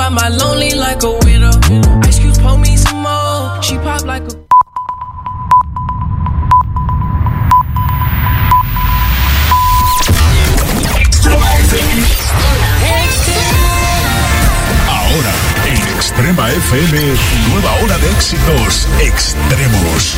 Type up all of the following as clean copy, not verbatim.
got my lonely like a widow. Ice cubes pour me some more. She pop like a... Ahora, en Extrema FM, nueva hora de éxitos extremos.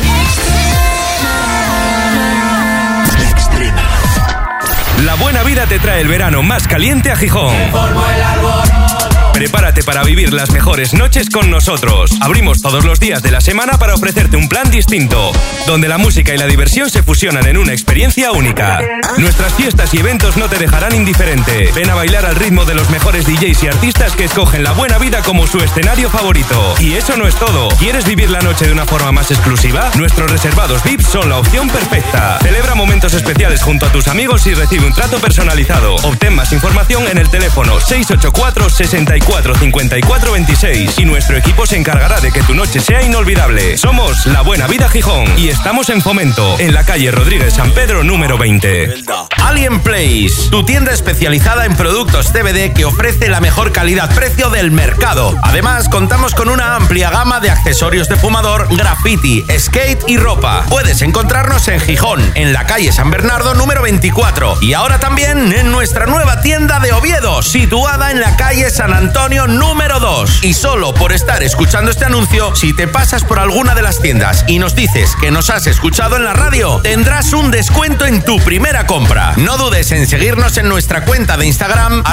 Extrema. La buena vida te trae el verano más caliente a Gijón. Prepárate para vivir las mejores noches con nosotros. Abrimos todos los días de la semana para ofrecerte un plan distinto, donde la música y la diversión se fusionan en una experiencia única. Nuestras fiestas y eventos no te dejarán indiferente. Ven a bailar al ritmo de los mejores DJs y artistas que escogen la buena vida como su escenario favorito. Y eso no es todo. ¿Quieres vivir la noche de una forma más exclusiva? Nuestros reservados VIPs son la opción perfecta. Celebra momentos especiales junto a tus amigos y recibe un trato personalizado. Obtén más información en el teléfono 684 64 54 26 y nuestro equipo se encargará de que tu noche sea inolvidable. Somos La Buena Vida Gijón y estamos en Fomento, en la calle Rodríguez San Pedro número 20. Alien Place, tu tienda especializada en productos CBD que ofrece la mejor calidad-precio del mercado. Además, contamos con una amplia gama de accesorios de fumador, graffiti, skate y ropa. Puedes encontrarnos en Gijón, en la calle San Bernardo número 24 y ahora también en nuestra nueva tienda de Oviedo, situada en la calle San Antonio número 2. Y solo por estar escuchando este anuncio, si te pasas por alguna de las tiendas y nos dices que nos has escuchado en la radio, tendrás un descuento en tu primera compra. No dudes en seguirnos en nuestra cuenta de Instagram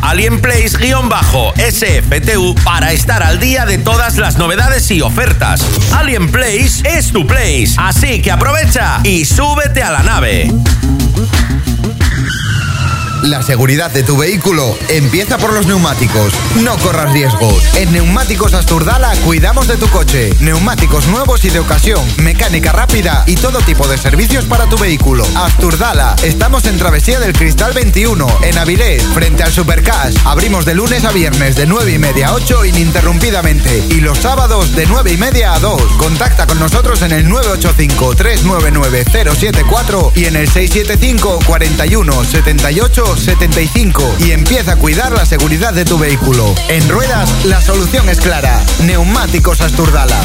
@alienplace_SFTU para estar al día de todas las novedades y ofertas. Alien Place es tu place, así que aprovecha y súbete a la nave. La seguridad de tu vehículo empieza por los neumáticos. No corras riesgos. En Neumáticos Asturdala cuidamos de tu coche. Neumáticos nuevos y de ocasión, mecánica rápida y todo tipo de servicios para tu vehículo. Asturdala. Estamos en Travesía del Cristal 21, en Avilés, frente al Supercash. Abrimos de lunes a viernes de 9:30 a 8 ininterrumpidamente. Y los sábados de 9:30 a 2. Contacta con nosotros en el 985 399 074 y en el 675 41 78 75 y empieza a cuidar la seguridad de tu vehículo. En ruedas, la solución es clara. Neumáticos Asturdala.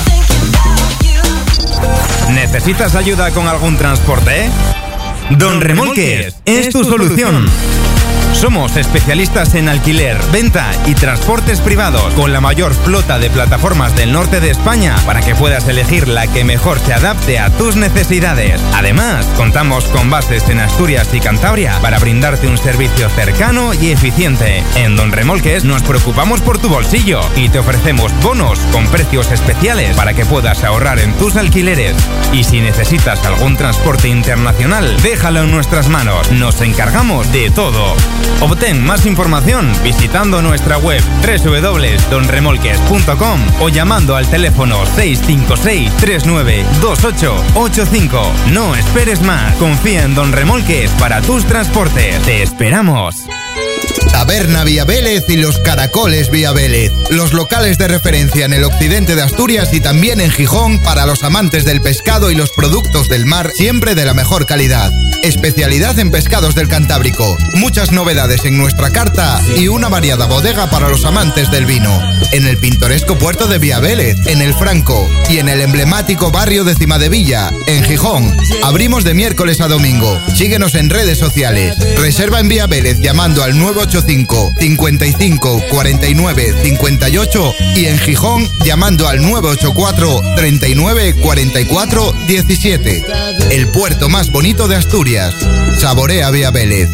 ¿Necesitas ayuda con algún transporte? Don Remolques es tu solución. Somos especialistas en alquiler, venta y transportes privados, con la mayor flota de plataformas del norte de España para que puedas elegir la que mejor se adapte a tus necesidades. Además, contamos con bases en Asturias y Cantabria para brindarte un servicio cercano y eficiente. En Don Remolques nos preocupamos por tu bolsillo y te ofrecemos bonos con precios especiales para que puedas ahorrar en tus alquileres. Y si necesitas algún transporte internacional, déjalo en nuestras manos. Nos encargamos de todo. Obtén más información visitando nuestra web www.donremolques.com o llamando al teléfono 656 39 2885. No esperes más. Confía en Don Remolques para tus transportes. ¡Te esperamos! Taberna Vía Vélez y los Caracoles Vía Vélez. Los locales de referencia en el occidente de Asturias y también en Gijón para los amantes del pescado y los productos del mar, siempre de la mejor calidad. Especialidad en pescados del Cantábrico. Muchas novedades en nuestra carta y una variada bodega para los amantes del vino. En el pintoresco puerto de Vía Vélez, en el Franco y en el emblemático barrio de Cimadevilla, en Gijón. Abrimos de miércoles a domingo. Síguenos en redes sociales. Reserva en Vía Vélez llamando al 985 55 49 58 y en Gijón llamando al 984 39 44 17. El puerto más bonito de Asturias. Saborea Vía Vélez.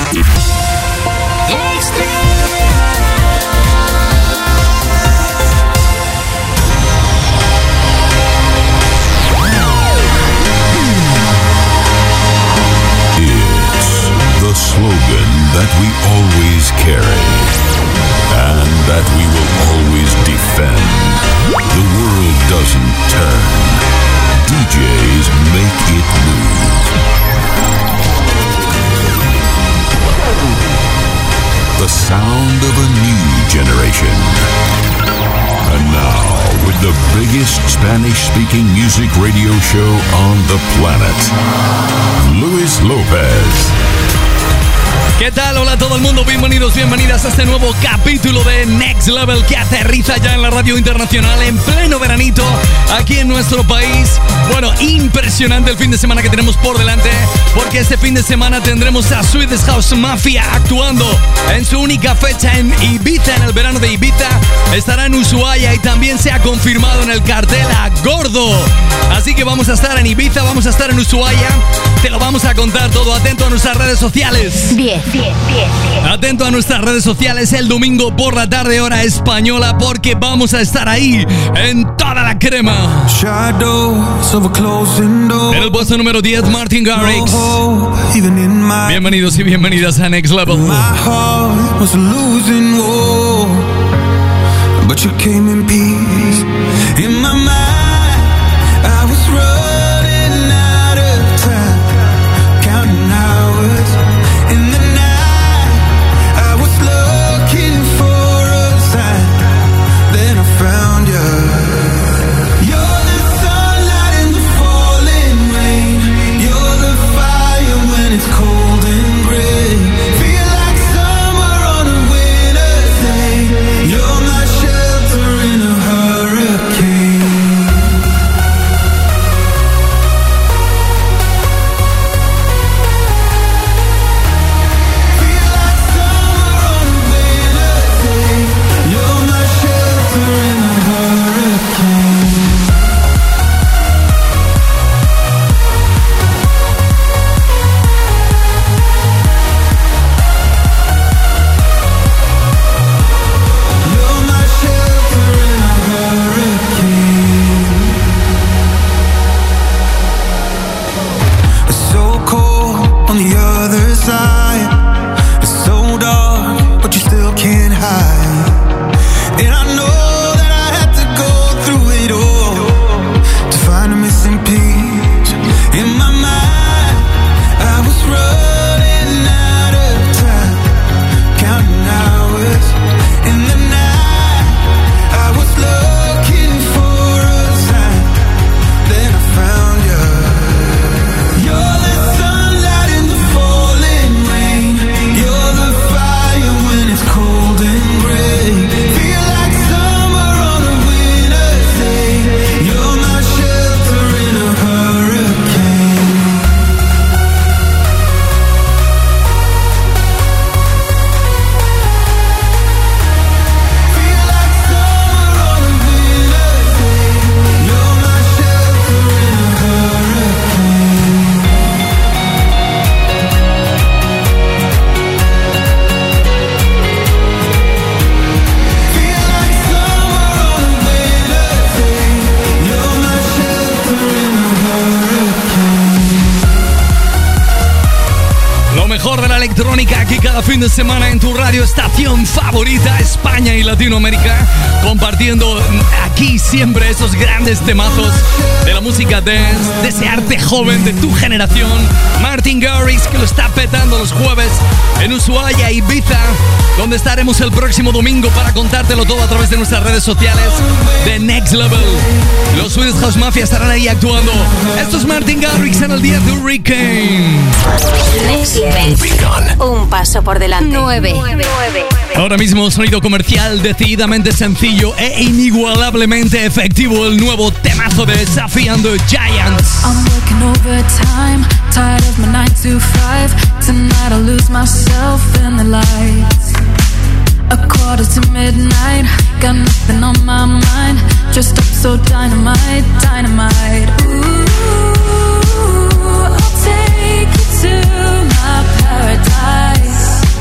The slogan that we always carry and that we will always defend. The world doesn't turn. DJs make it move. The sound of a new generation. And now, with the biggest Spanish-speaking music radio show on the planet, Luis Lopez. ¿Qué tal? Hola a todo el mundo, bienvenidos, bienvenidas a este nuevo capítulo de Next Level que aterriza ya en la radio internacional en pleno veranito aquí en nuestro país. Bueno, impresionante el fin de semana que tenemos por delante, porque este fin de semana tendremos a Swedish House Mafia actuando en su única fecha en Ibiza, en el verano de Ibiza. Estará en Ushuaia y también se ha confirmado en el cartel a Gordo. Así que vamos a estar en Ibiza, vamos a estar en Ushuaia. Te lo vamos a contar todo. Atento a nuestras redes sociales. Bien. Atento a nuestras redes sociales el domingo por la tarde, hora española, porque vamos a estar ahí en toda la crema. En el puesto número 10, Martin Garrix. Bienvenidos y bienvenidas a Next Level. But you came in peace. In my mind, I was running out of time, counting hours. In the night, I was looking for a sign. Then I found you. You're the sunlight in the falling rain. You're the fire when it's cold and gray. Feel like summer on a winter's day. You're my shelter in a hurricane. Feel like summer on a winter's day. You're my shelter in a hurricane. You're my shelter in a hurricane. It's so cold on the other side. It's so dark, but you still can't hide. And I know that I had to go through it all to find a missing piece. In my mind, I was running out of time, counting hours. In the night, I was looking for a sign. Then I found you. You're the sunlight in the falling rain. You're the fire when it's cold and gray. Feel like summer on a winter's day. You're my shelter in a hurricane. Feel like summer on a winter's day. You're my shelter in a hurricane. Feel like summer on a winter's day. You're my shelter in a hurricane. Lo mejor de la electrónica aquí cada fin de semana en tu radio estación favorita, España y Latinoamérica, compartiendo aquí siempre esos grandes temazos de la música dance, de ese arte joven de tu generación. Martin Garrix, que lo está petando los jueves en Ushuaia, Ibiza, donde estaremos el próximo domingo para contártelo todo a través de nuestras redes sociales de Next Level. Los Swedish House Mafia estarán ahí actuando. Esto es Martin Garrix en el día de Hurricane. Next Level. Un paso por delante. 9. Ahora mismo sonido comercial decididamente sencillo e inigualablemente efectivo, el nuevo temazo de Safi and the Giants. I'm working overtime, tired of my 9 to 5. Tonight I'll lose myself in the lights. 1:45, got nothing on my mind. Dressed up so dynamite, dynamite. Ooh, I'll take you to my paradise.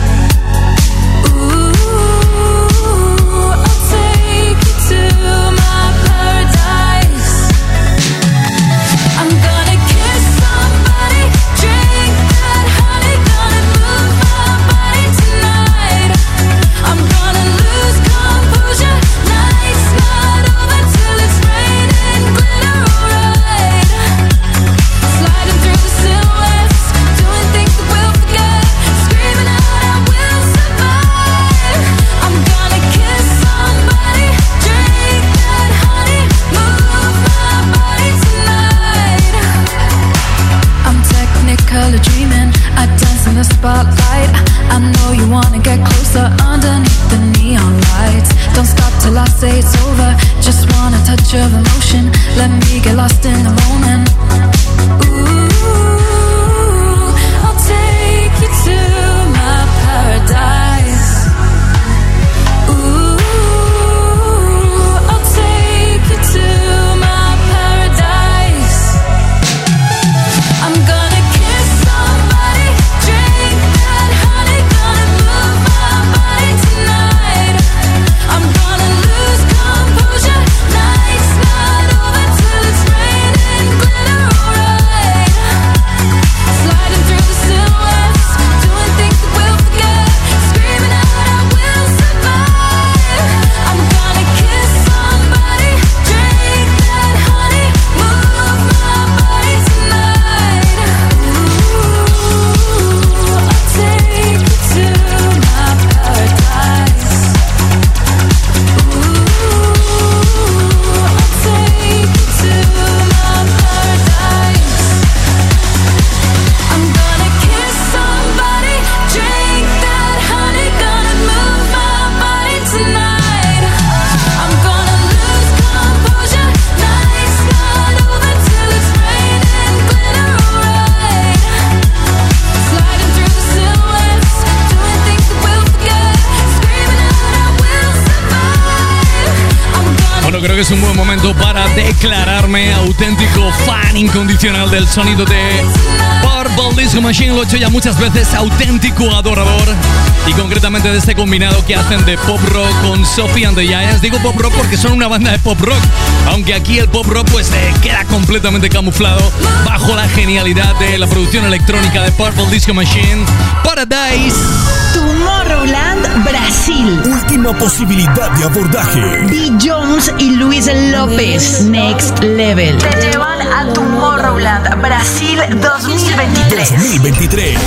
Ooh, I'll take you to my paradise. I'm gonna kiss somebody, drink that honey, gonna move my body tonight. I'm gonna lose composure, night's not over till it's raining glitter, alright. say it's over. Just want a touch of emotion. Let me get lost in the moment. Ooh, I'll take you to my paradise. Ooh, I'll take you to my paradise. I'm gonna kiss somebody, drink that honey, gonna move my body tonight. I'm gonna lose composure, night's not over till it's raining glitter, alright. Sliding through the silhouettes, doing things that we'll forget, screaming out I will survive. I'm gonna kiss somebody, drink that honey, move my body tonight. Ooh, I'll take you to my paradise. Ooh, I'll take you to my paradise. I'm gonna kiss somebody, drink that honey, gonna move my body tonight. I'm gonna lose composure, night's not over till it's raining glitter, alright. Sliding through the silhouettes, doing things that we'll forget, screaming out I will survive. I'm gonna Bueno, creo que es un buen momento para declararme auténtico fan incondicional del sonido de Purple Disco Machine. Lo he hecho ya muchas veces, auténtico adorador. Y concretamente de este combinado que hacen de pop rock con Sophie and the Giants. Digo pop rock porque son una banda de pop rock, aunque aquí el pop rock pues queda completamente camuflado bajo la genialidad de la producción electrónica de Purple Disco Machine. Paradise. Tomorrowland, Brasil. Última posibilidad de abordaje. B. Jones y Luis López. Next Level. Te llevan a Tomorrowland, Brasil 2023. 2023.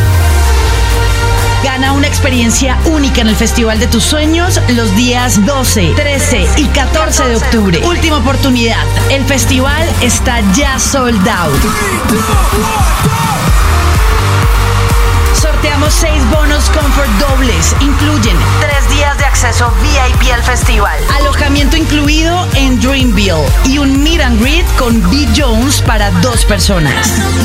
Gana una experiencia única en el Festival de tus Sueños los días 12, 13 y 14 de octubre. Última oportunidad. El festival está ya sold out. Sorteamos 6 bonos Comfort dobles. Incluyen 3 días de acceso VIP al festival, alojamiento incluido en Dreamville y un meet and greet con B. Jones para 2 personas.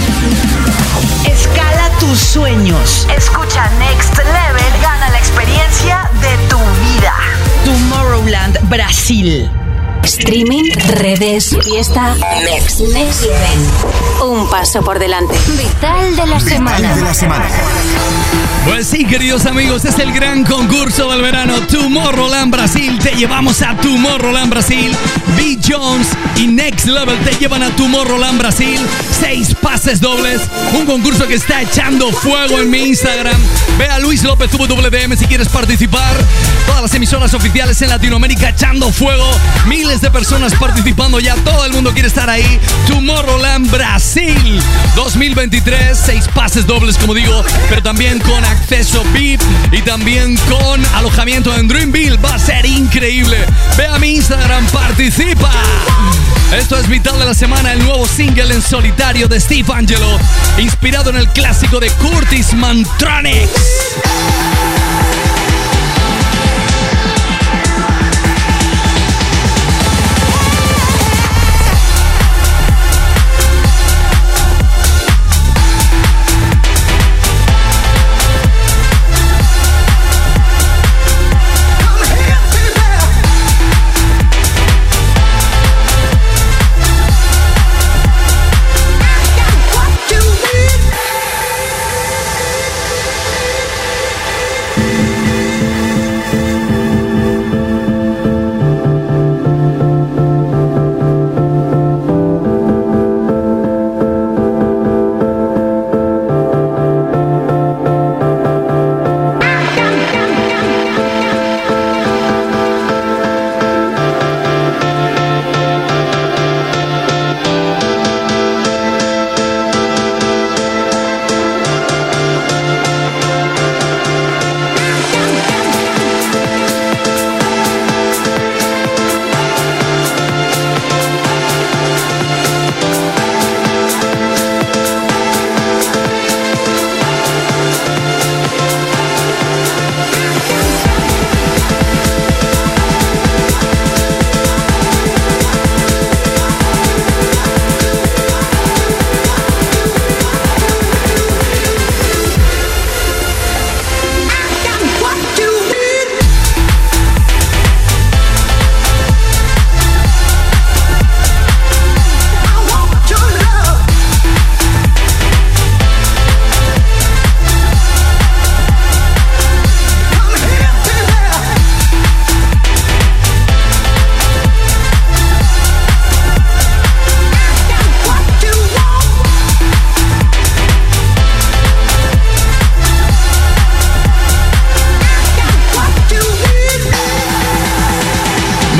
Escala tus sueños. Escucha Next Level, gana la experiencia de tu vida. Tomorrowland, Brasil. Streaming, redes, fiesta, Next Level. Un paso por delante. Vital de la semana. Pues sí, queridos amigos, es el gran concurso del verano Tomorrowland Brasil. Te llevamos a Tomorrowland Brasil. B. Jones y Next Level te llevan a Tomorrowland Brasil. 6 pases dobles. Un concurso que está echando fuego en mi Instagram. Ve a Luis López WDM si quieres participar. Todas las emisoras oficiales en Latinoamérica echando fuego. Miles de personas participando ya. Todo el mundo quiere estar ahí. Tomorrowland Brasil 2023. 6 pases dobles, como digo, pero también con acceso VIP y también con alojamiento en Dreamville. Va a ser increíble. Ve a mi Instagram, participa. Esto es Vital de la Semana, el nuevo single en solitario de Steve Angelo, inspirado en el clásico de Curtis Mantronix.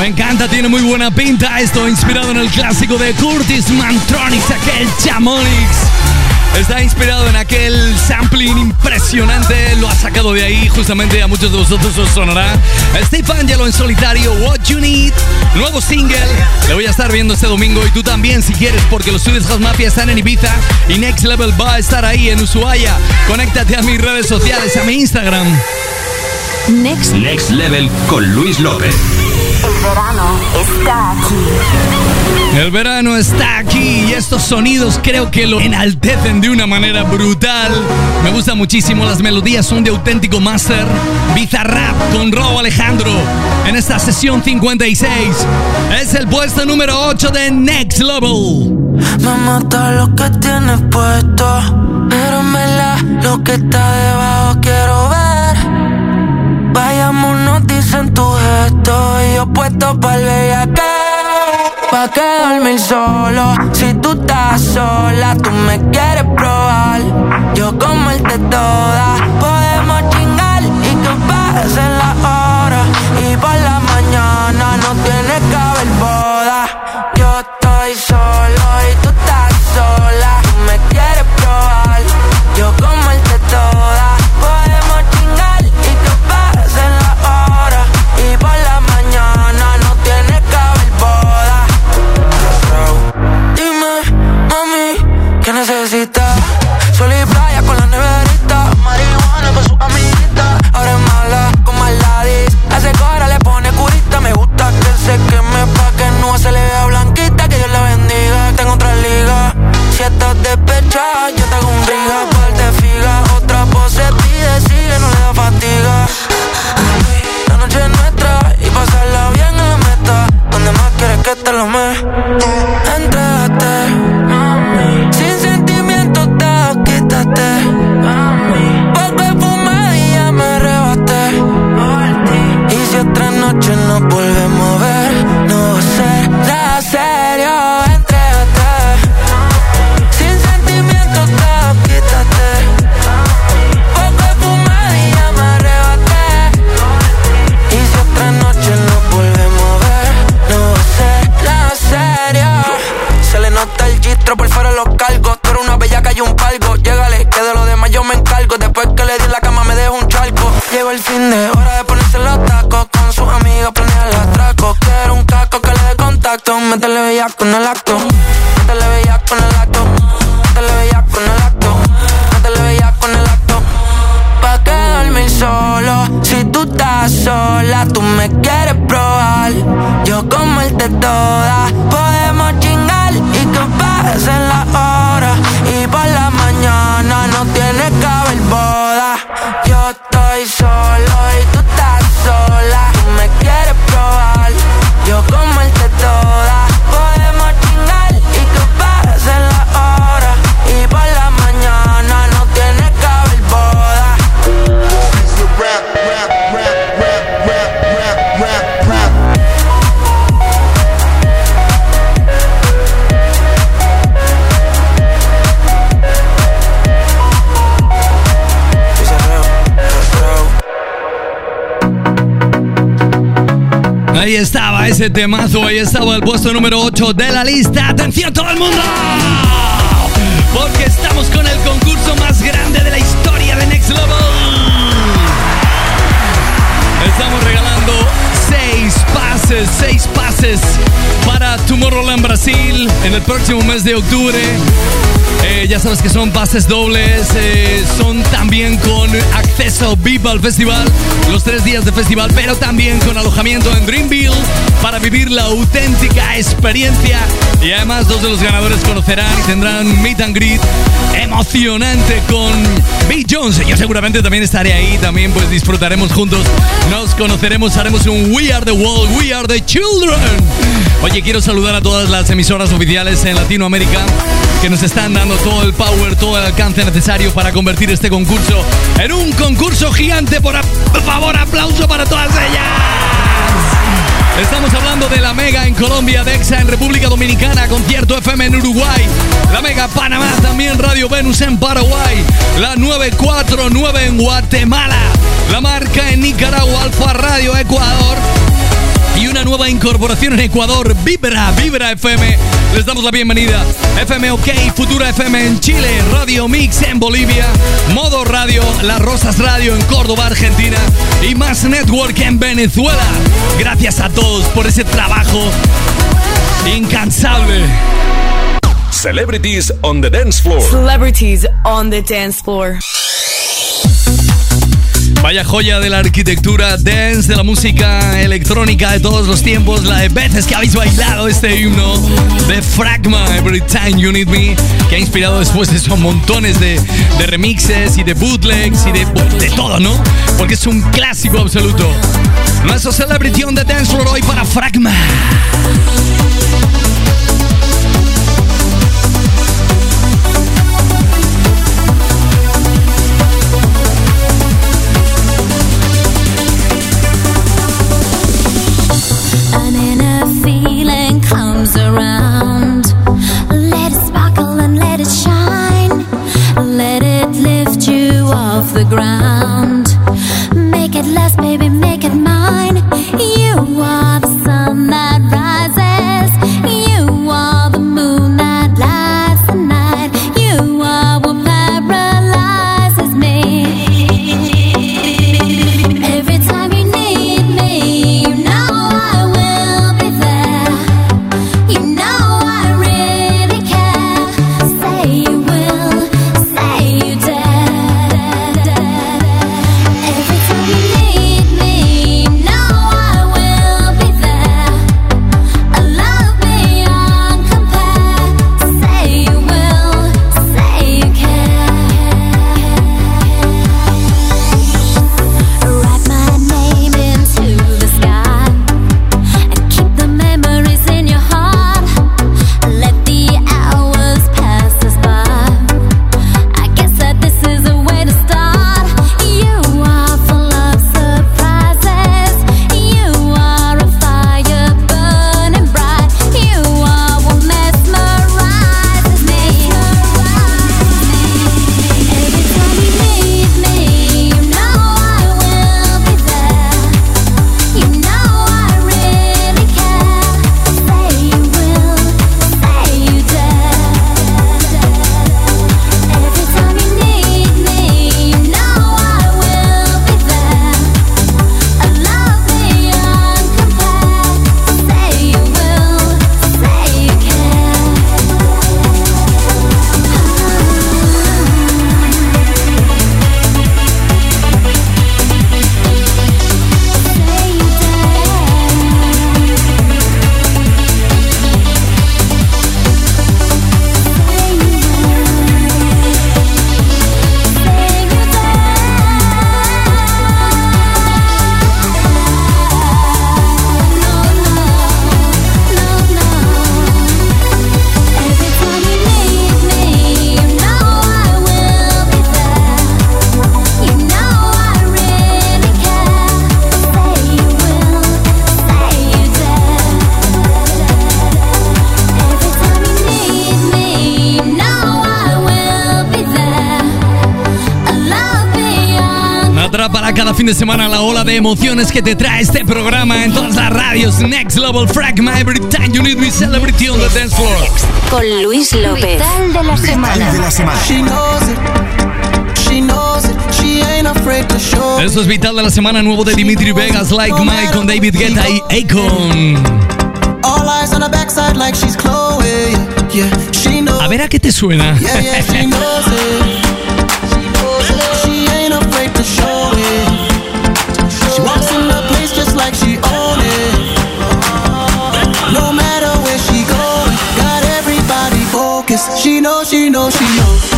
Me encanta, tiene muy buena pinta. Esto inspirado en el clásico de Curtis Mantronix, aquel Chamonix. Está inspirado en aquel sampling impresionante. Lo ha sacado de ahí, justamente a muchos de vosotros os sonará. Steve Angelo en solitario, What You Need, nuevo single. Le voy a estar viendo este domingo y tú también si quieres, porque los Swedish House Mafia están en Ibiza y Next Level va a estar ahí en Ushuaia. Conéctate a mis redes sociales, a mi Instagram. Next Level con Luis López. El verano está aquí. El verano está aquí y estos sonidos creo que lo enaltecen de una manera brutal. Me gusta muchísimo, las melodías son de auténtico máster. Bizarrap con Raúl Alejandro en esta sesión 56. Es el puesto número 8 de Next Level. Me mata lo que tienes puesto, pero en verdad lo que está debajo quiero ver. Vayámonos, dicen tu gesto, y yo puesto pa'l bellaqueo. Pa' que dormir solo, si tú estás sola, tú me quieres probar. Yo comerte toda, podemos chingar y que pasen las horas. Y por la mañana no tiene que haber boda. Yo estoy solo y tú estás sola, tú me quieres probar. Yo comerte toda, podemos chingar y que pasen las horas. Y por la mañana no tiene que haber boda. Dime, mami, ¿qué necesitas? Sol y playa con la neverita, marihuana con su amiguita. Ahora es mala con Maladis, hace cora, le pone curita. Me gusta que se queme pa' que no se le vea blanquita. Que Dios la bendiga, tengo otra liga. Si estás despechada, yo te hago un riga. Par de figa, otra pose pide, sigue, no le da fatiga. La noche es nuestra y pasarla bien en la meta. Donde más quieres que te lo me entrégate, mami. Sin sentimientos te quítate, mami. Porque fumé y ya me arrebaté por ti. Y si otra noche nos volvemos a ver, no va a ser nada serio. Entrégate, sin sentimientos te quítate, porque fumé y ya me arrebaté. Y si otra noche nos volvemos a ver, no va a ser nada serio. Se le nota el gistro, por fuera los cargos. Tú eres una bellaca y un palgo. Llégale, que de lo demás yo me encargo. Después que le di la cama me dejo un charco. Llegó el fin de hora de ponerse los tacos. Con sus amigas planear el atraco. Quiero un casco que le dé contacto. Métele bellaco en el acto. Métele bellaco en el acto. Métele bellaco en el acto. Métele bellaco en el acto. Pa' que dormir solo, si tú estás sola, tú me quieres probar. Yo comerte toda, podemos chingar y que pasen las horas. Y por la mañana no tiene que haber boda. Yo estoy solo y tú estás sola, tú me quieres probar. Yo comerte toda, podemos chingar y que pasen las horas. Y por la mañana no tiene que haber boda. Ahí estaba ese temazo, ahí estaba el puesto número 8 de la lista. ¡Atención todo el mundo! Porque estamos con el concurso más grande de la historia de Next Level. Estamos regalando 6 pases para Tomorrowland Brasil en el próximo mes de octubre. Ya sabes que son pases dobles, son también con acceso VIP al festival, los 3 días de festival, pero también con alojamiento en Dreamville para vivir la auténtica experiencia. Y además 2 de los ganadores conocerán y tendrán meet and greet emocionante con Bill Jones. Yo seguramente también estaré ahí, también pues disfrutaremos juntos, nos conoceremos, haremos un We Are the World, We Are the Children. Oye, quiero saludar a todas las emisoras oficiales en Latinoamérica que nos están dando todo el power, todo el alcance necesario para convertir este concurso en un concurso gigante. Por favor, aplauso para todas ellas. Estamos hablando de La Mega en Colombia, Dexa en República Dominicana, Concierto FM en Uruguay, La Mega Panamá, también Radio Venus en Paraguay, la 949 en Guatemala, La Marca en Nicaragua, Alfa Radio Ecuador y una nueva nueva incorporación en Ecuador, Vibra FM. Les damos la bienvenida. FM OK, Futura FM en Chile, Radio Mix en Bolivia, Modo Radio, Las Rosas Radio en Córdoba, Argentina y Más Network en Venezuela. Gracias a todos por ese trabajo incansable. Celebrities on the dance floor. Celebrities on the dance floor. Vaya joya de la arquitectura dance, de la música electrónica de todos los tiempos, la de veces que habéis bailado este himno de Fragma, Every Time You Need Me, que ha inspirado después de eso montones de remixes y de bootlegs y de todo, ¿no? Porque es un clásico absoluto. Nuestro Celebrity on the Dance Floor hoy para Fragma. Around. Let it sparkle and let it shine. Let it lift you off the ground. Make it last, baby, make it mine. You are the sun that rises. You are the moon that lights the night. You are what paralyzes me. Every time you need me, you know I will be there. You know I really care. Say you will, say you dare. Every time you need me, you know I will be there. A love beyond compare. Say you will, say you care. Write my name into the sky and keep the memories in your heart. Let the hours pass us by. I guess that this is a way to start. You are full of surprises. You are a fire burning bright. You are what mesmerizes me. Every time you need me, you know I will be there. You know I really care. Say you will, say you dare. Every time you need me, you know I will be there. A love beyond compare. Say you will, say you care. Para cada fin de semana la ola de emociones que te trae este programa en todas las radios. Next Level Fragma, Every Time You Need Me, Celebrity on the Dance Floor. Con Luis López. Vital de la semana. Esto es Vital de la semana, nuevo de Dimitri Vegas, Like Mike con David Guetta y Akon. A ver a qué te suena. She walks in the place just like she own it. No matter where she goes, got everybody focused. She knows, she knows, she knows.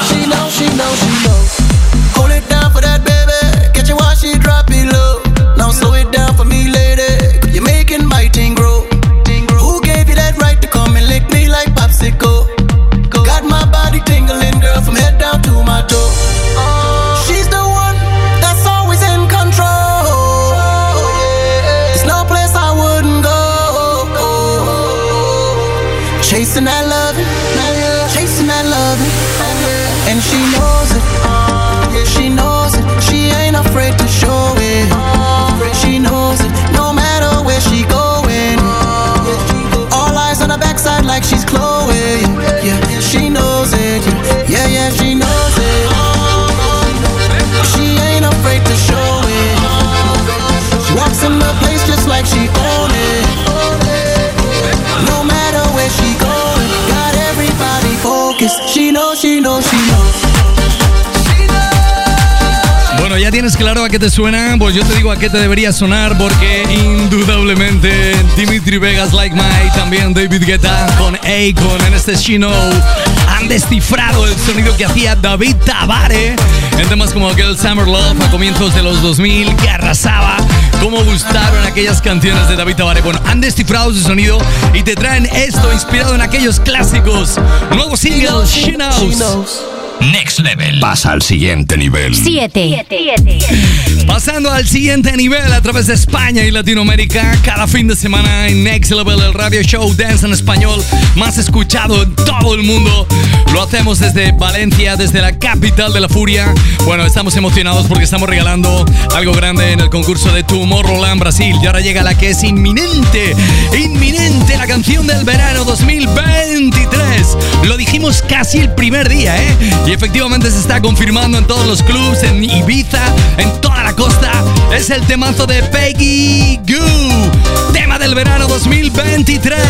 Hold it down for that baby. Catch it while she drop it low. No Chasing that loving, chasing that loving, and she knows it. Yeah, she knows it. She ain't afraid to show it. She knows it. No matter where she going. All eyes on her backside like she's Chloe. Yeah, she knows it. Yeah, she knows it. She ain't afraid to show it. She walks in the place just like she own it. No matter where she going, got everybody focused. She knows, she knows, she knows. Bueno, ¿ya tienes claro a qué te suena? Pues yo te digo a qué te debería sonar, porque indudablemente Dimitri Vegas, Like Mike, también David Guetta con Akon en este She Know han descifrado el sonido que hacía David Tabare en temas como aquel Summer Love a comienzos de los 2000 que arrasaba. Cómo gustaron aquellas canciones de David Tabare. Bueno, han descifrado su sonido y te traen esto inspirado en aquellos clásicos. Nuevo single, She Knows. Next Level. Pasa al siguiente nivel. 7. Pasando al siguiente nivel a través de España y Latinoamérica, cada fin de semana en Next Level, el radio show dance en español más escuchado en todo el mundo. Lo hacemos desde Valencia, desde la capital de la furia. Bueno, estamos emocionados porque estamos regalando algo grande en el concurso de Tomorrowland Brasil. Y ahora llega la que es inminente, la canción del verano 2023. Lo dijimos casi el primer día, ¿eh? Y efectivamente se está confirmando en todos los clubs, en Ibiza, en toda la costa. Es el temazo de Peggy Gou, tema del verano 2023.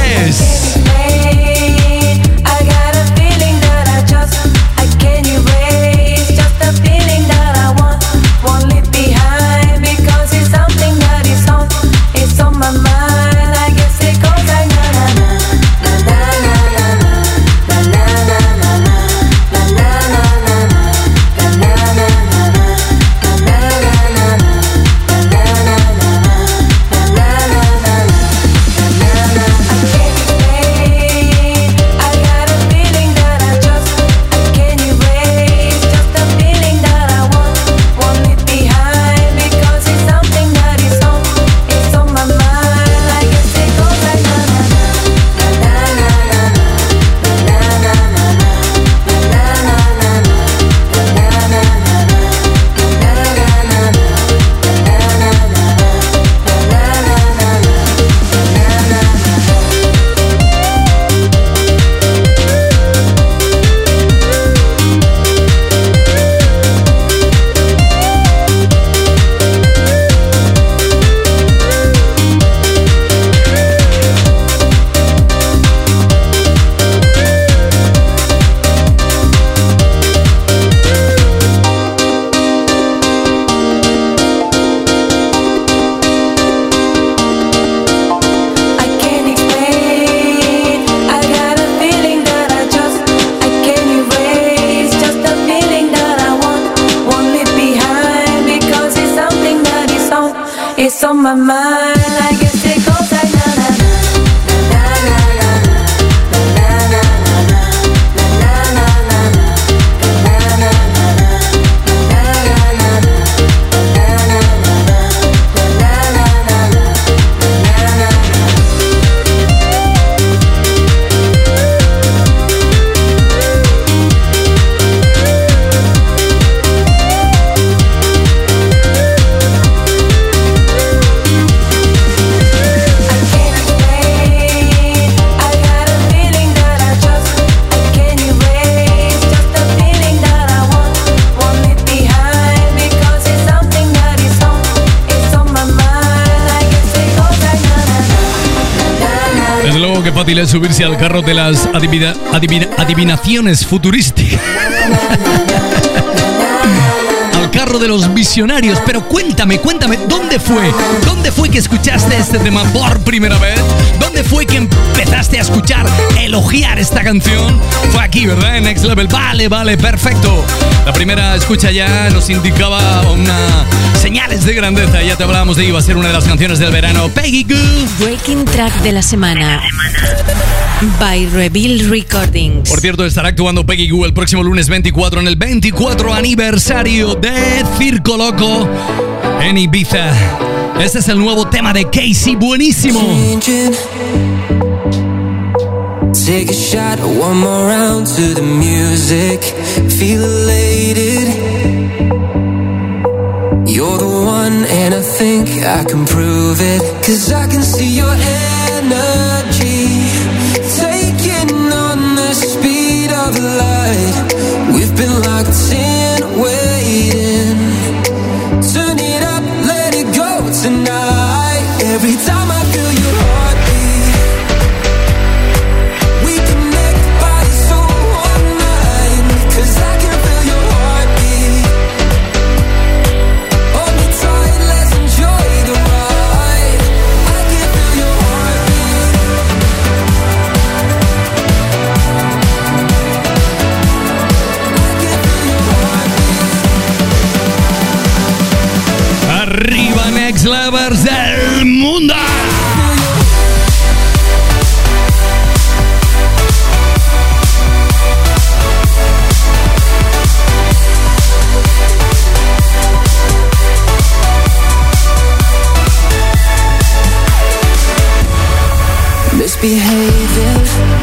It's on my mind, I guess it goes like na na na na na na Qué fácil es subirse al carro de las adivinaciones futurísticas. Al carro de los visionarios. Pero cuéntame, ¿dónde fue que escuchaste este tema por primera vez? ¿Dónde fue que empezaste a escuchar, elogiar esta canción? Fue aquí, ¿verdad? En Next Level. Vale, perfecto. La primera escucha ya nos indicaba señales de grandeza. Ya te hablábamos de iba a ser una de las canciones del verano. Peggy Gou. Breaking Track de la semana. By Reveal Recordings. Por cierto, estará actuando Peggy Gou el próximo lunes 24 en el 24 aniversario de Circo Loco en Ibiza. Este es el nuevo tema de Casey, buenísimo. Take a shot, one more round to the music. Feel elated. You're the one and I think I can prove it. 'Cause I can see your energy taking on the speed of light. We've been locked in, waiting. Turn it up, let it go tonight. Every time I feel your heartbeat, we connect body, soul, one mind. 'Cause I can feel your heartbeat. Hold me tight, let's enjoy the ride. I can feel your heartbeat. Arriba, Next Lovers del mundo. Misbehaving,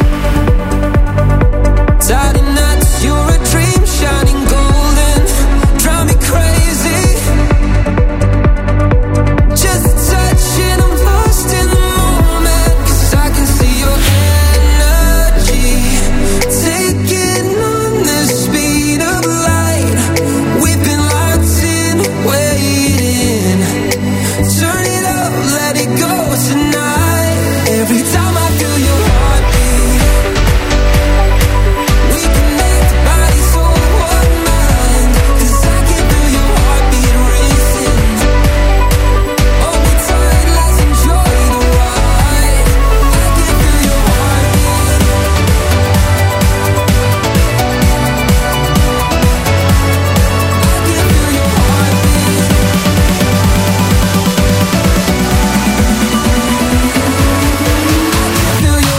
tied in knots, you're a dream shining golden. Drive me crazy. Just touching, I'm lost in the moment. 'Cause I can see your energy taking on the speed of light. We've been locked in, waiting. Turn it up, let it go tonight. Every time I feel your heartbeat, we connect body, soul, one mind. 'Cause I can feel your heartbeat racing. Hold me tight, let's enjoy the ride. I can feel your heartbeat. I can feel your heartbeat. Feel your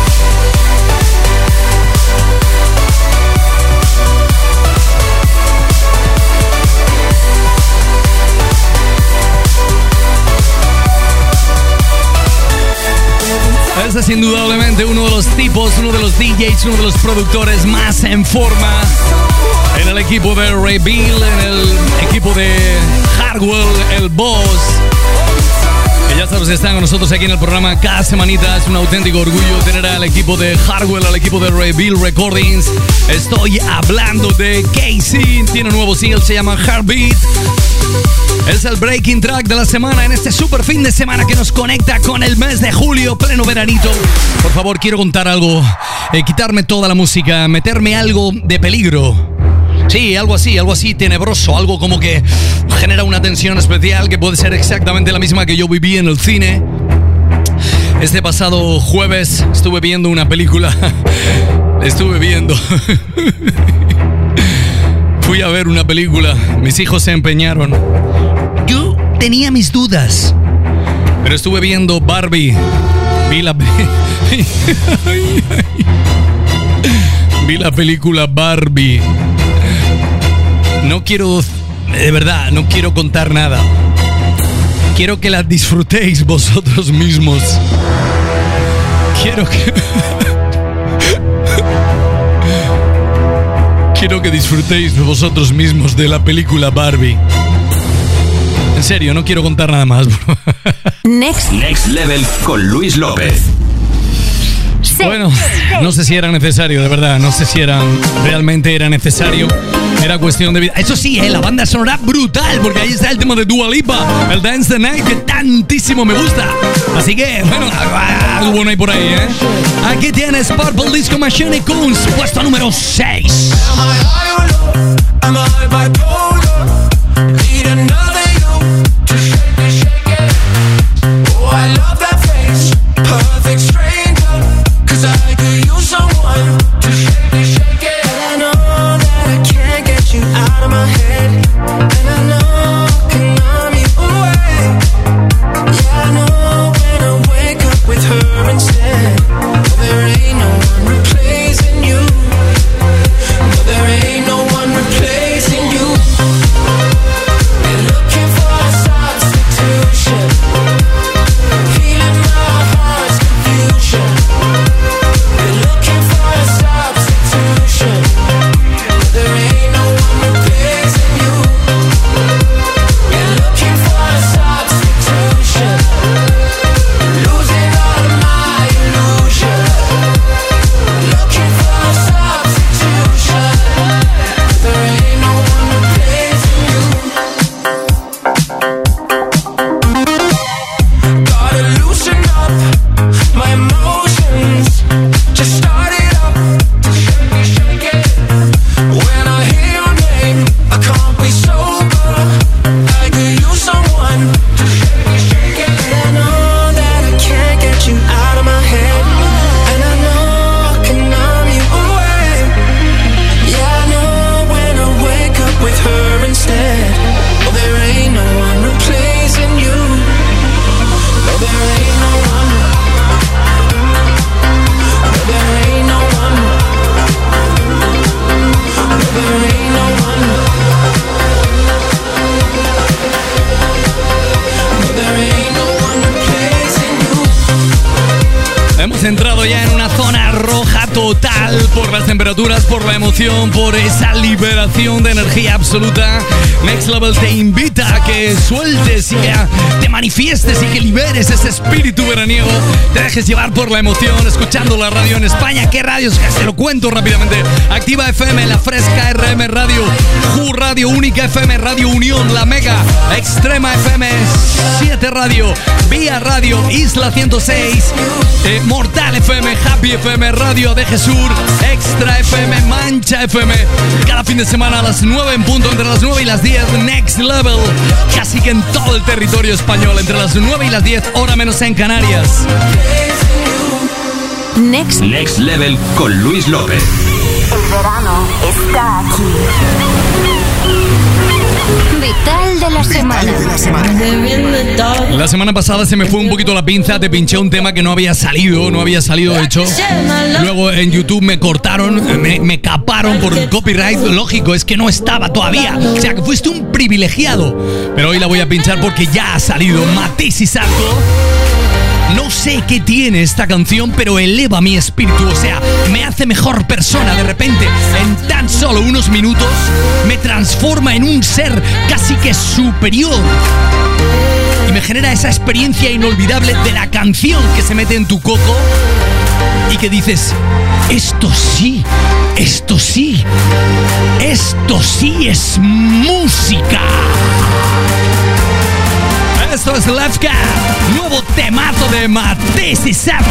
Este es indudablemente uno de los tipos, uno de los DJs, uno de los productores más en forma en el equipo de Reveal, en el equipo de Hardwell, el boss. Que ya sabes, están con nosotros aquí en el programa cada semanita. Es un auténtico orgullo tener al equipo de Hardwell, al equipo de Reveal Recordings. Estoy hablando de Casey, tiene un nuevo single, se llama Heartbeat. Es el breaking track de la semana en este super fin de semana que nos conecta con el mes de julio, pleno veranito. Por favor, quiero contar algo, quitarme toda la música, meterme algo de peligro. Sí, algo así tenebroso, algo como que genera una tensión especial que puede ser exactamente la misma que yo viví en el cine. Este pasado jueves estuve viendo una película. Fui a ver una película, mis hijos se empeñaron. Yo tenía mis dudas, pero estuve viendo Barbie. Vi la película Barbie. No quiero, de verdad, no quiero contar nada. Quiero que la disfrutéis vosotros mismos. Quiero que disfrutéis vosotros mismos de la película Barbie. En serio, no quiero contar nada más. Next Level con Luis López. Bueno, no sé si era necesario, de verdad. No sé si realmente era necesario. Era cuestión de vida. Eso sí, la banda sonora brutal, porque ahí está el tema de Dua Lipa, el Dance the Night, que tantísimo me gusta. Así que, bueno, algo bueno hay por ahí, ¿eh? Aquí tienes Purple Disco Machine con su puesto número 6. Am I bipolar? Need another you to shake it, shake it. Oh, I love that face, perfect stranger. 'Cause I could use someone to shake it, shake it. And I know that I can't get you out of my head. And I know can numb you away. Yeah, I know when I wake up with her instead. Oh, there ain't no one replacing you. No, there ain't no one replacing you. zona roja total por las temperaturas, por la emoción, por esa liberación de energía absoluta. Next Level te invita a que sueltes y que te manifiestes y que liberes ese espíritu veraniego. Te dejes llevar por la emoción escuchando la radio en España. ¿Qué radios? Se lo cuento rápidamente. Activa FM, La Fresca, RM Radio, Ju Radio, Única FM, Radio Unión, La Mega, Extrema FM, 7 Radio, Vía Radio, Isla 106, Mortal FM, Happy FM, Radio de Jesús, Extra FM, Mancha FM. Cada fin de semana a las 9 en punto, entre las 9 y las 10, Next Level. Casi que en todo el territorio español, entre las 9 y las 10, hora menos en Canarias. Next Level con Luis López. El verano está aquí. Vital de la semana. La semana pasada se me fue un poquito la pinza, te pinché un tema que no había salido de hecho. Luego en YouTube me cortaron, me caparon por el copyright. Lógico, es que no estaba todavía. O sea, que fuiste un privilegiado. Pero hoy la voy a pinchar porque ya ha salido Matisse y Sarko. No sé qué tiene esta canción, pero eleva mi espíritu, o sea, me hace mejor persona de repente. En tan solo unos minutos me transforma en un ser casi que superior. Y me genera esa experiencia inolvidable de la canción que se mete en tu coco y que dices, esto sí es música. Esto es Lefka, nuevo temazo de Matisse y Sarko.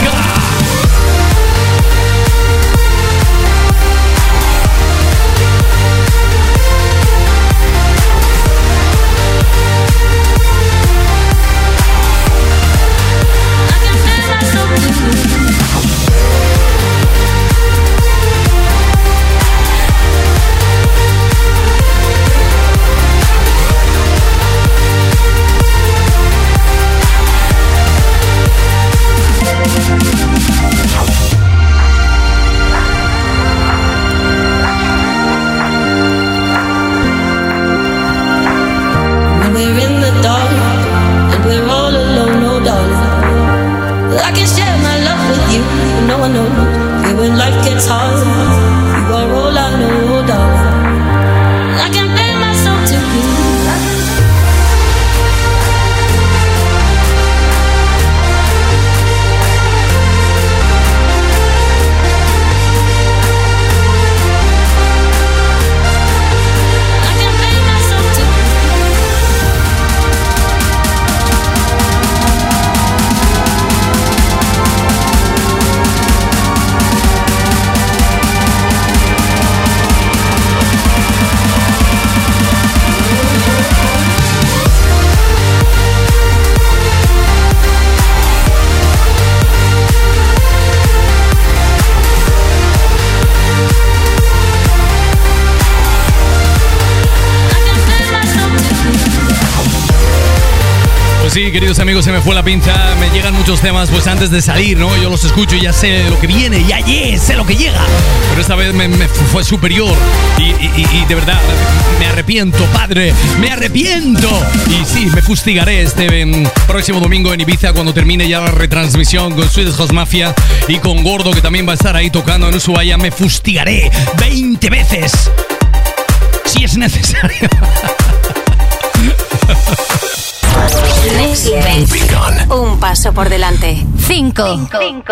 Sí, queridos amigos, se me fue la pinza. Me llegan muchos temas pues antes de salir, ¿no? Yo los escucho y ya sé lo que viene, ya sé lo que llega. Pero esta vez me fue superior y de verdad me arrepiento, padre, me arrepiento. Y sí, me fustigaré este próximo domingo en Ibiza cuando termine ya la retransmisión con Swedish House Mafia y con Gordo, que también va a estar ahí tocando en Ushuaia. Me fustigaré 20 veces si es necesario. Next Level. Un paso por delante. 5.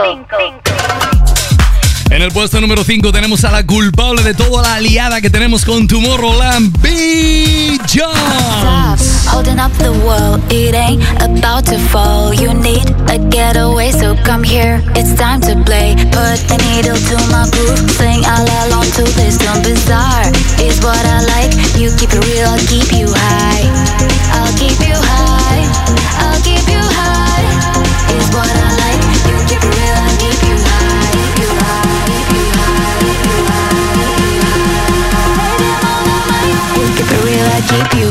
En el puesto número 5 tenemos a la culpable de toda la aliada que tenemos con Tomorrowland, B. Jones. Holding up the world, it ain't about to fall. You need a getaway, so come here. It's time to play. Put the needle to my groove, sing all along to this song. Bizarre is what I like. You keep it real, I'll keep you high. I'll keep you high. I'll keep you high. Is what I like. You keep it real, I'll keep you high. Keep you high. Keep it real, I keep you.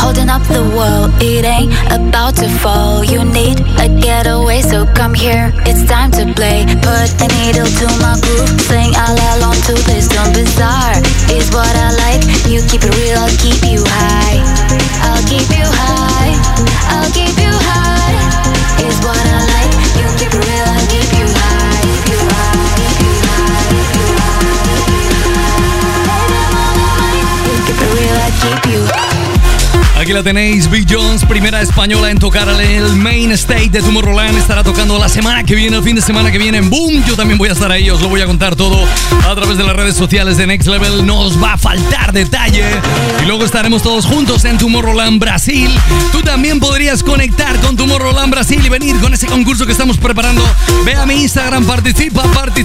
holding up the world. It ain't about to fall. You need a getaway, so come here. It's time to play. Put a needle to my groove. Sing all along to this tune. Bizarre is what I like. You keep it real, I'll keep you high. I'll keep you high. I'll keep you high. Is what I like. You keep it real, I'll keep you high. Keep you high. Keep you high. Keep you high. Keep it real, I'll keep you. Aquí la tenéis, Big Jones, primera española en tocar el main stage de Tomorrowland. Estará tocando la semana que viene, el fin de semana que viene en Boom. Yo también voy a estar ahí, os lo voy a contar todo a través de las redes sociales de Next Level. No os va a faltar detalle. Y luego estaremos todos juntos en Tomorrowland Brasil. Tú también podrías conectar con Tomorrowland Brasil y venir con ese concurso que estamos preparando. Ve a mi Instagram, participa.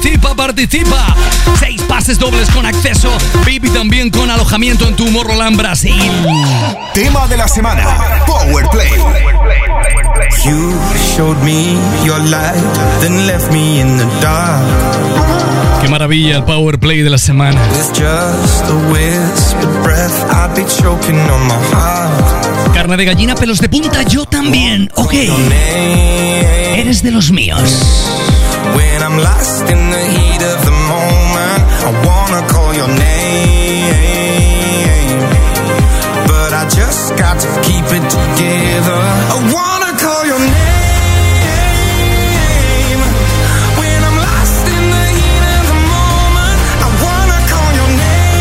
6 pases dobles con acceso VIP y también con alojamiento en Tomorrowland Brasil. Tema de la semana, Power Play. You showed me your light, then left me in the dark. Qué maravilla el Power Play de la semana. With just a whispered breath, I'd be choking on my heart. Carne de gallina, pelos de punta, yo también. Ok. Eres de los míos. When I'm lost in the heat of the moment, I wanna call your name, but I just got to keep it together. I wanna call your name. When I'm lost in the heat of the moment, I wanna call your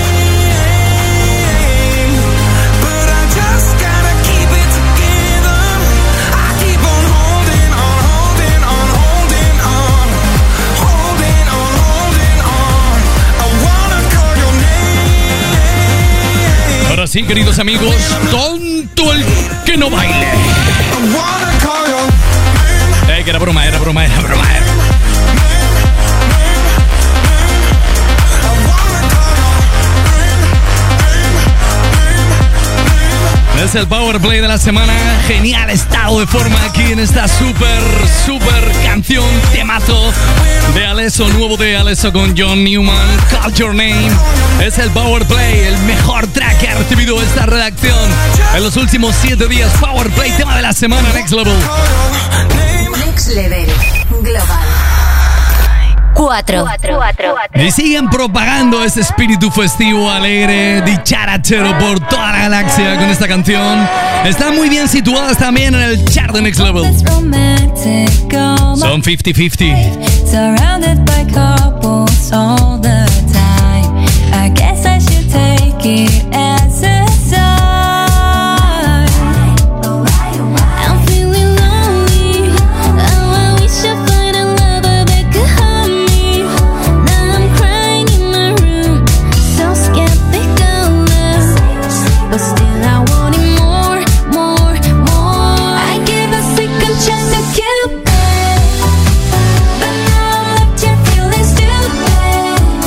name, but I just gotta keep it together. I keep on holding on, holding on, holding on, holding on, holding on. I wanna call your name. Ahora sí, queridos amigos, tonto el que no baile. Que era broma. Es el Power Play de la semana. Genial estado de forma aquí en esta super canción, temazo de Alesso, nuevo de Alesso con John Newman, Call Your Name. Es el Power Play, el mejor track que ha recibido esta redacción en los últimos 7 días. Power Play, tema de la semana, Next Level. Next Level Global 4. Y siguen propagando ese espíritu festivo, alegre, dicharachero por toda la galaxia con esta canción. Están muy bien situadas también en el chart de Next Level. Son 50-50. Surrounded by couples all the time. I guess I should take it as a sign. I'm feeling lonely. Oh, I wish I find a lover that could help me. Now I'm crying in my room, so skeptical of, but still I want it more. I give a second chance to Cupid, but now I'm left here feeling stupid.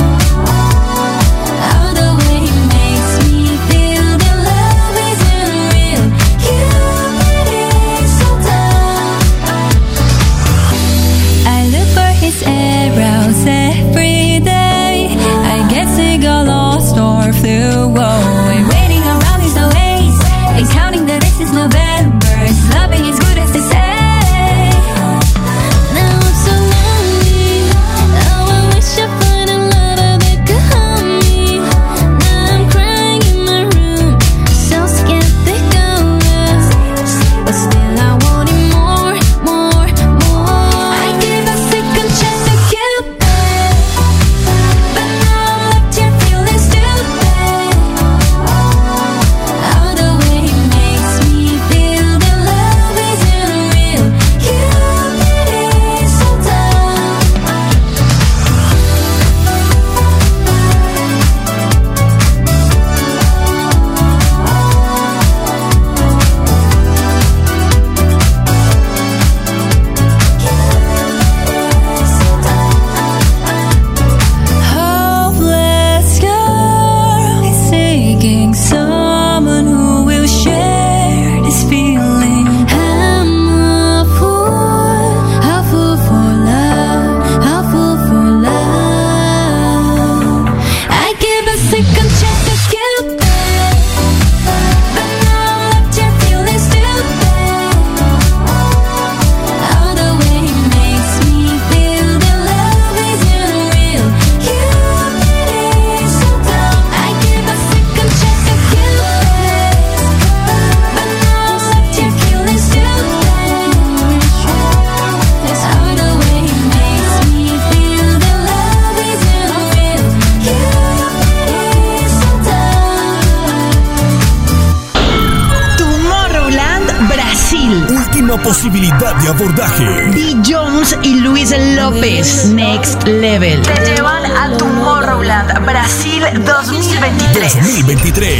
una posibilidad de abordaje. B. Jones y Luis López, Next Level, te llevan a Tomorrowland, Brasil 2023.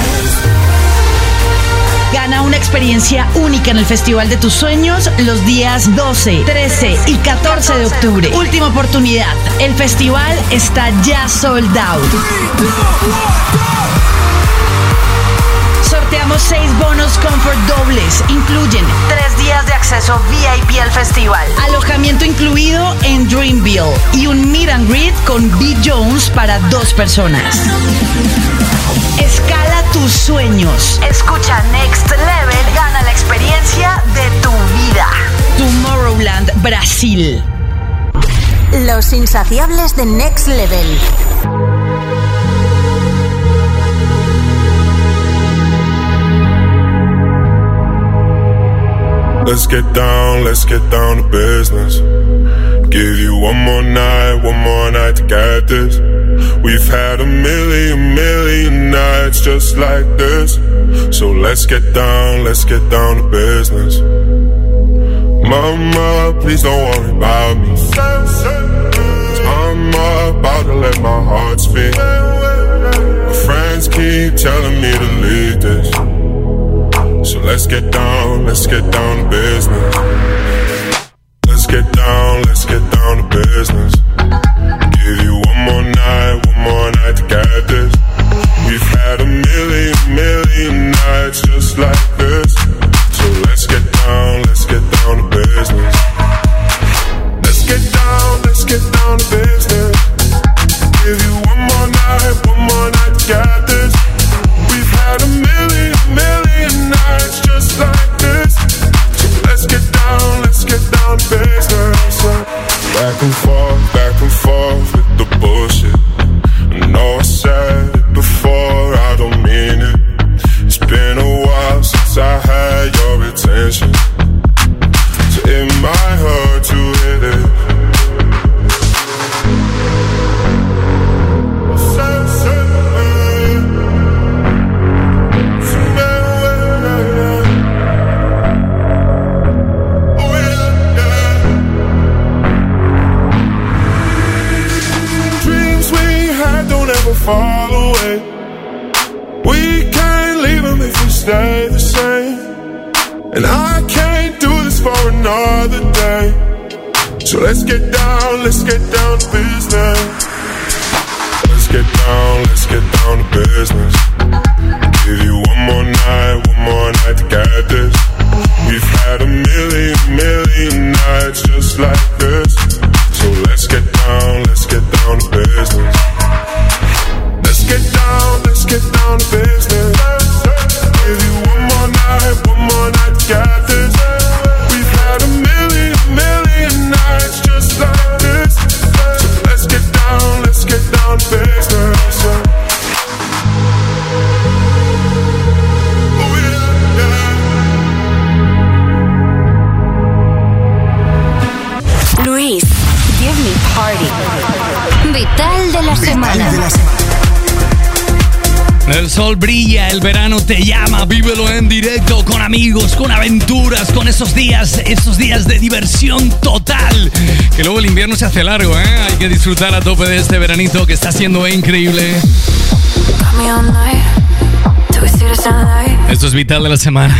Gana una experiencia única en el Festival de tus Sueños los días 12, 13 y 14 de octubre. Última oportunidad. El festival está ya sold out. Sorteamos 6 bonos Comfort dobles. Incluyen 3 días de acceso VIP al festival, alojamiento incluido en Dreamville y un meet and greet con B. Jones para 2 personas. Escala tus sueños. Escucha Next Level, gana la experiencia de tu vida. Tomorrowland, Brasil. Los insaciables de Next Level. Let's get down to business. Give you one more night to get this. We've had a million nights just like this. So let's get down to business. Mama, please don't worry about me. I'm about to let my heart speak. My friends keep telling me to leave this. So let's get down to business. Let's get down to business. Give you one more night to get this. We've had a million nights just like this. So let's get down to business. Let's get down to business. Give you one more night to get this. We've had a million nights just like this. So let's get down to business. Back and forth with the bullshit. I know I said it before, I don't mean it. It's been a while since I had your attention. So it might hurt to hit it. Fall away. We can't leave them if we stay the same. And I can't do this for another day. So let's get down to business. Let's get down to business. Give you one more night to get this. We've had a million nights just like this. So let's get down to business. Let's get down to business. Give you one more night to get this. We've had a million nights just like this. So let's get down to business. Oh yeah. Luis, give me party. Vital de la semana. El sol brilla, el verano te llama, vívelo en directo, con amigos, con aventuras, con esos días de diversión total. Que luego el invierno se hace largo, ¿eh? Hay que disfrutar a tope de este veranito que está siendo increíble. Esto es Vital de la semana.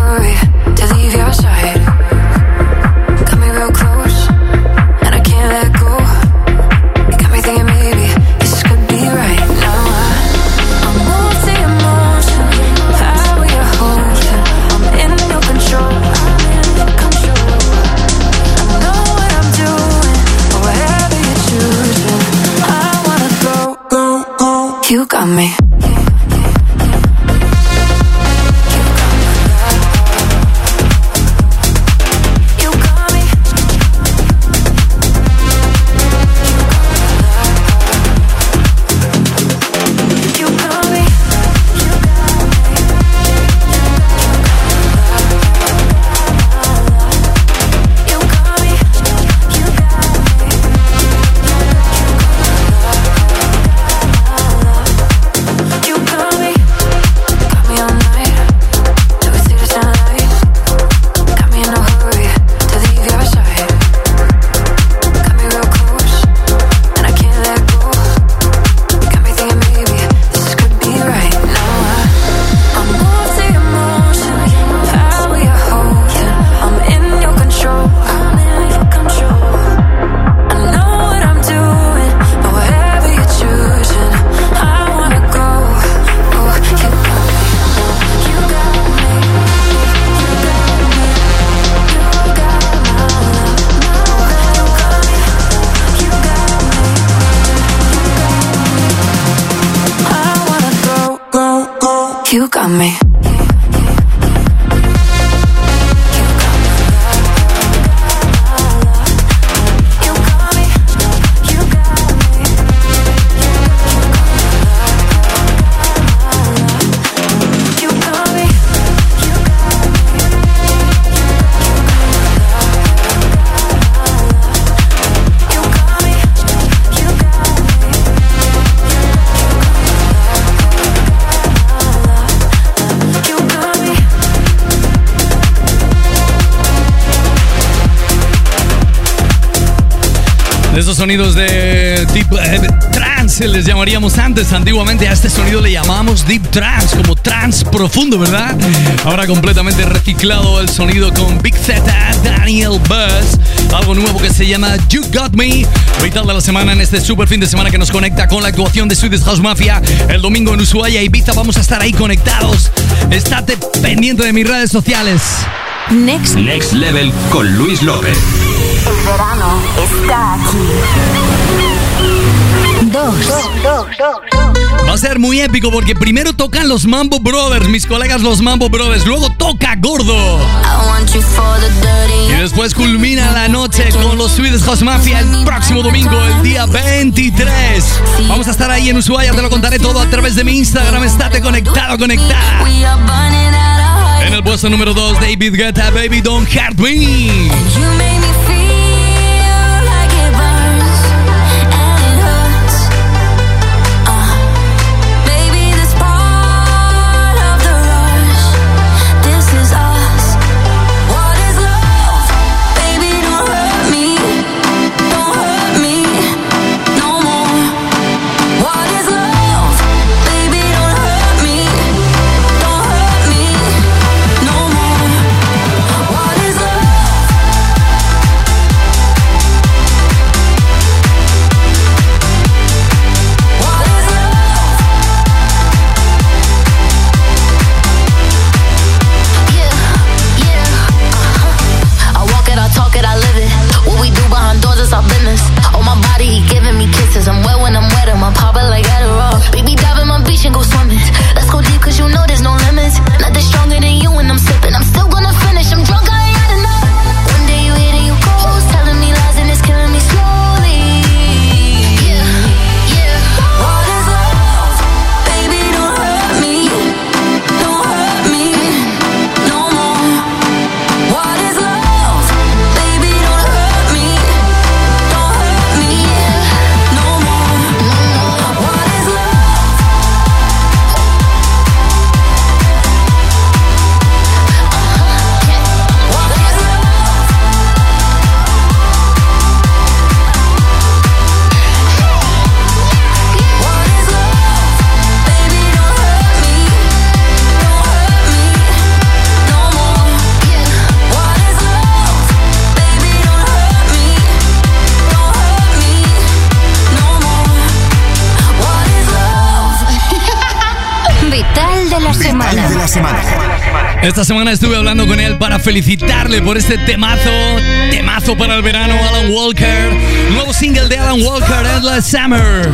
You got me. got me. De esos sonidos de Deep Trance, les llamaríamos antes. Antiguamente a este sonido le llamábamos Deep Trance, como trance profundo, ¿verdad? Ahora completamente reciclado el sonido con Big Z, Daniel Buzz. Algo nuevo que se llama You Got Me. Vital de la semana en este super fin de semana que nos conecta con la actuación de Swedish House Mafia. El domingo en Ushuaia, Ibiza, vamos a estar ahí conectados. Estate pendiente de mis redes sociales. Next Level con Luis López. El verano está aquí. 2. Va a ser muy épico porque primero tocan los Mambo Brothers, mis colegas los Mambo Brothers. Luego toca Gordo. Y después culmina la noche con los Swedish House Mafia el próximo domingo, el día 23. Vamos a estar ahí en Ushuaia, te lo contaré todo a través de mi Instagram. Estate conectado, conectada. En el puesto número 2, David Guetta, Baby Don't Hurt Me. Esta semana estuve hablando con él para felicitarle por este temazo para el verano, Alan Walker. Nuevo single de Alan Walker, Endless Summer.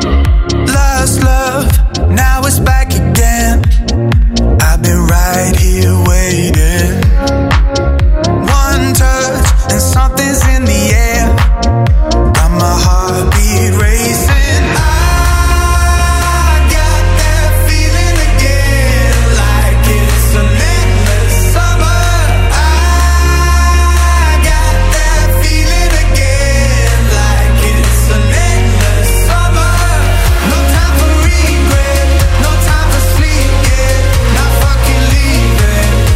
Last love, now it's back again. I've been right here waiting. One touch and something's in the air. Got my heartbeat racing. No time for sleep, yeah, not fucking leaving.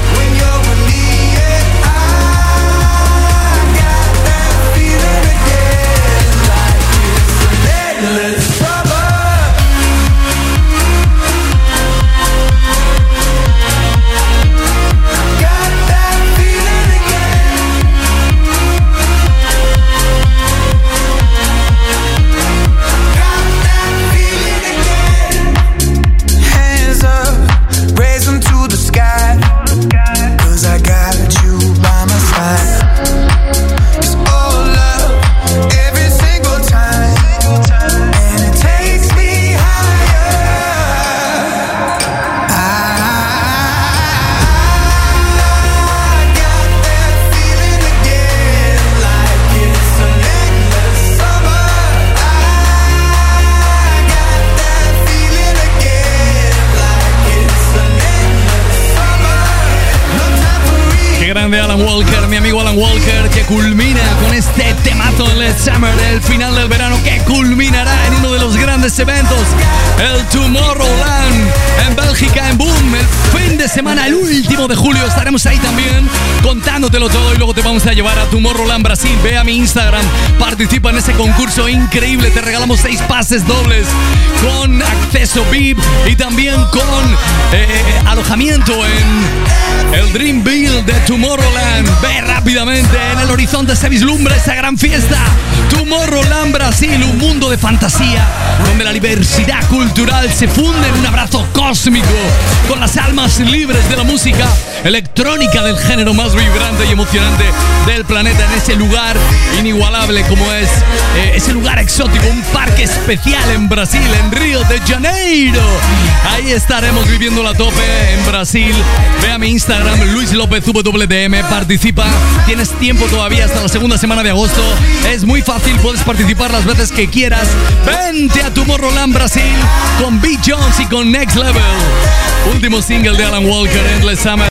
grande Alan Walker, mi amigo Alan Walker, que culmina con este temazo en Let's Summer, el final del verano, que culminará en uno de los grandes eventos, el Tomorrowland en Bélgica, en Boom, el fin de semana, el último de julio. Estaremos ahí también contándotelo todo y luego te vamos a llevar a Tomorrowland Brasil. Ve a mi Instagram, participa en ese concurso increíble, te regalamos 6 pases dobles con acceso VIP y también con alojamiento en el Dreamville de Tomorrowland. Ve rápidamente, en el horizonte se vislumbra esa gran fiesta. Tomorrowland Brasil, un mundo de fantasía donde la diversidad cultural se funde en un abrazo cósmico con las almas libres de la música electrónica del género más vibrante y emocionante del planeta, en ese lugar inigualable como es ese lugar exótico, un parque especial en Brasil, en Río de Janeiro. Ahí estaremos viviendo la tope en Brasil. Ve a mi Instagram, Luis López WDM, participa. Tienes tiempo todavía hasta la segunda semana de agosto. Es muy fácil, puedes participar las veces que quieras. Vente a Tomorrowland Brasil con B. Jones y con Next Level. Último single de Alan Walker, Endless Summer.